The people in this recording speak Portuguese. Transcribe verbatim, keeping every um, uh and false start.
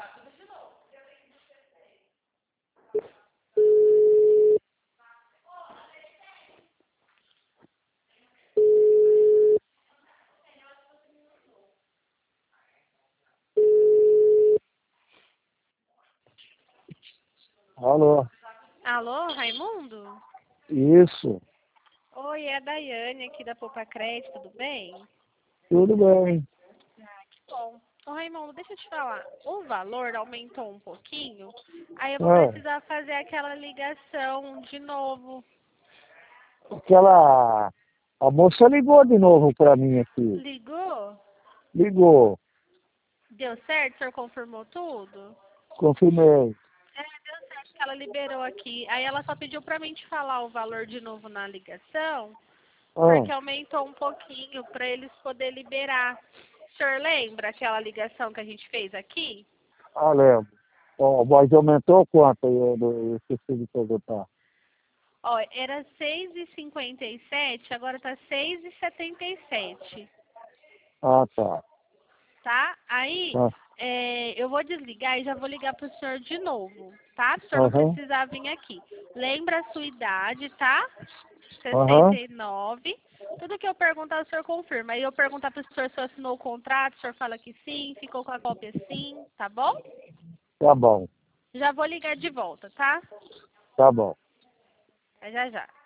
Alô? Alô, Raimundo? Isso, Oi, é a Daiane aqui da Poupa Crédito, tudo bem? tudo bem. Bom, ô Raimundo, deixa eu te falar, o valor aumentou um pouquinho, aí eu vou Ah, precisar fazer aquela ligação de novo. aquela... A moça ligou de novo pra mim aqui. Ligou? Ligou, Deu certo? O senhor confirmou tudo? confirmei. É, deu certo que ela liberou aqui. Aí ela só pediu pra mim te falar o valor de novo na ligação, Ah, porque aumentou um pouquinho pra eles poderem liberar. O senhor lembra aquela ligação que a gente fez aqui? ah lembro. Ó, mas aumentou quanto? Eu, eu esqueci de perguntar. Ó, era seis e cinquenta e sete, agora tá seis e setenta e sete, Ah, tá. tá? Aí, Ah, é, eu vou desligar e já vou ligar pro senhor de novo, tá? O senhor não Aham, precisar vir aqui. Lembra a sua idade, tá? sessenta aham, e nove. Tudo que eu perguntar, o senhor confirma. Aí eu perguntar pro senhor se assinou o contrato, o senhor fala que sim, ficou com a cópia sim, tá bom? tá bom, Já vou ligar de volta, tá? tá bom. Até já já.